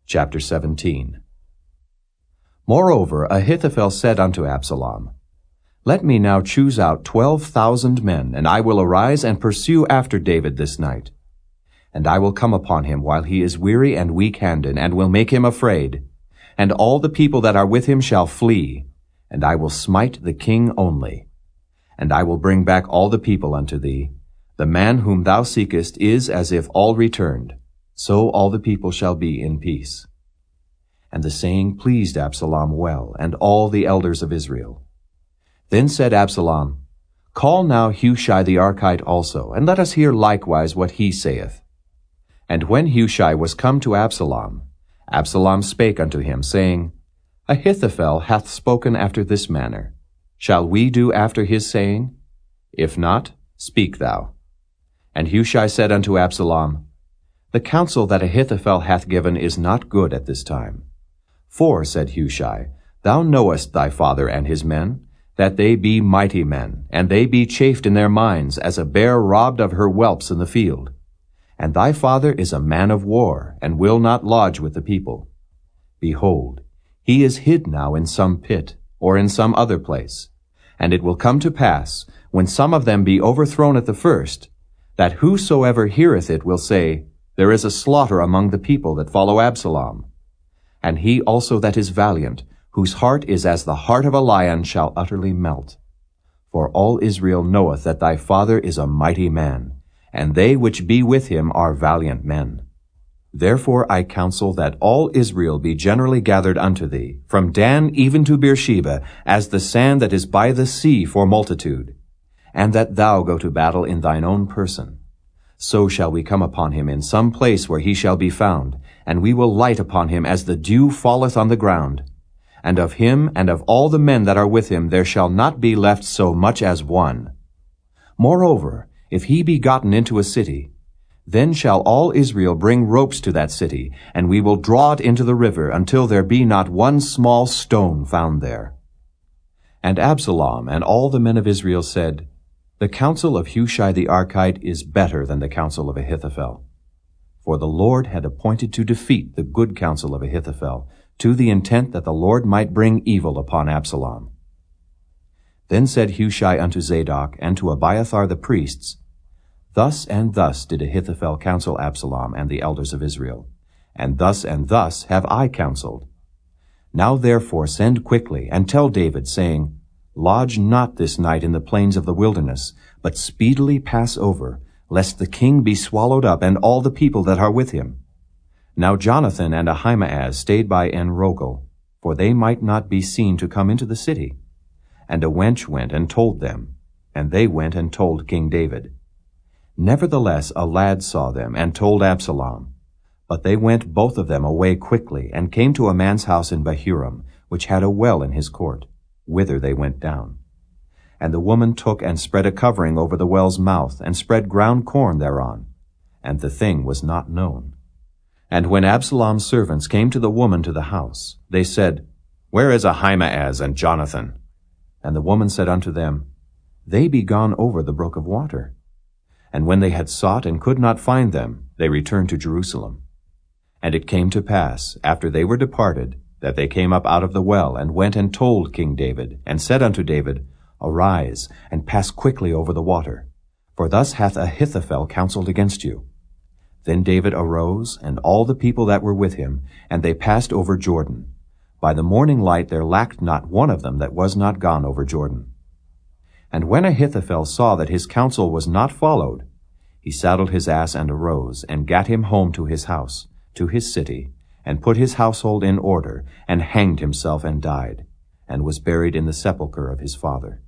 Chapter 17. Moreover, Ahithophel said unto Absalom, Let me now choose out 12,000 men, and I will arise and pursue after David this night. And I will come upon him while he is weary and weak-handed, and will make him afraid. And all the people that are with him shall flee, and I will smite the king only. And I will bring back all the people unto thee. The man whom thou seekest is as if all returned. So all the people shall be in peace. And the saying pleased Absalom well, and all the elders of Israel. Then said Absalom, Call now Hushai the Archite also, and let us hear likewise what he saith. And when Hushai was come to Absalom, Absalom spake unto him, saying, Ahithophel hath spoken after this manner. Shall we do after his saying? If not, speak thou. And Hushai said unto Absalom, The counsel that Ahithophel hath given is not good at this time. For, said Hushai, Thou knowest thy father and his men, that they be mighty men, and they be chafed in their minds, as a bear robbed of her whelps in the field. And thy father is a man of war, and will not lodge with the people. Behold, he is hid now in some pit, or in some other place. And it will come to pass, when some of them be overthrown at the first, that whosoever heareth it will say, There is a slaughter among the people that follow Absalom. And he also that is valiant, whose heart is as the heart of a lion, shall utterly melt. For all Israel knoweth that thy father is a mighty man, and they which be with him are valiant men. Therefore I counsel that all Israel be generally gathered unto thee, from Dan even to Beersheba, as the sand that is by the sea for multitude, and that thou go to battle in thine own person. So shall we come upon him in some place where he shall be found, and we will light upon him as the dew falleth on the ground. And of him and of all the men that are with him there shall not be left so much as one. Moreover, if he be gotten into a city, then shall all Israel bring ropes to that city, and we will draw it into the river until there be not one small stone found there. And Absalom and all the men of Israel said, The counsel of Hushai the Archite is better than the counsel of Ahithophel. For the Lord had appointed to defeat the good counsel of Ahithophel, to the intent that the Lord might bring evil upon Absalom. Then said Hushai unto Zadok and to Abiathar the priests, Thus and thus did Ahithophel counsel Absalom and the elders of Israel, and thus have I counseled. Now therefore send quickly, and tell David, saying, Lodge not this night in the plains of the wilderness, but speedily pass over, lest the king be swallowed up, and all the people that are with him. Now Jonathan and Ahimaaz stayed by En-rogel, for they might not be seen to come into the city. And a wench went and told them, and they went and told King David. Nevertheless a lad saw them, and told Absalom. But they went both of them away quickly, and came to a man's house in Bahurim, which had a well in his court, whither they went down. And the woman took and spread a covering over the well's mouth, and spread ground corn thereon. And the thing was not known. And when Absalom's servants came to the woman to the house, they said, Where is Ahimaaz and Jonathan? And the woman said unto them, They be gone over the brook of water. And when they had sought and could not find them, they returned to Jerusalem. And it came to pass, after they were departed, that they came up out of the well, and went and told King David, and said unto David, Arise, and pass quickly over the water, for thus hath Ahithophel counseled against you. Then David arose, and all the people that were with him, and they passed over Jordan. By the morning light there lacked not one of them that was not gone over Jordan. And when Ahithophel saw that his counsel was not followed, he saddled his ass and arose, and gat him home to his house, to his city, and put his household in order, and hanged himself and died, and was buried in the sepulchre of his father.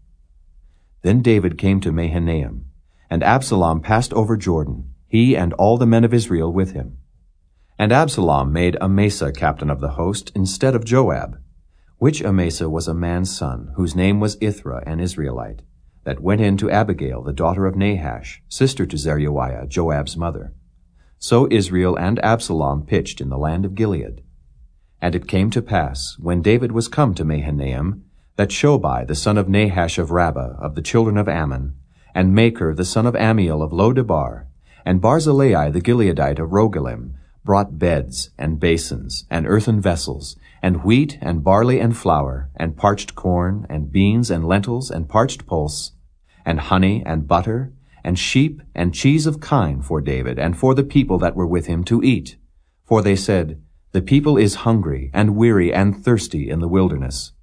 Then David came to Mahanaim, and Absalom passed over Jordan, he and all the men of Israel with him. And Absalom made Amasa captain of the host instead of Joab, which Amasa was a man's son, whose name was Ithra, an Israelite, that went in to Abigail, the daughter of Nahash, sister to Zeruiah, Joab's mother. So Israel and Absalom pitched in the land of Gilead. And it came to pass, when David was come to Mahanaim, that Shobai the son of Nahash of Rabbah, of the children of Ammon, and Machir the son of Ammiel of Lo-debar, and Barzillai the Gileadite of Rogelim, brought beds and basins and earthen vessels, and wheat and barley and flour, and parched corn, and beans and lentils and parched pulse, and honey and butter, and sheep and cheese of kine for David and for the people that were with him to eat. For they said, The people is hungry and weary and thirsty in the wilderness.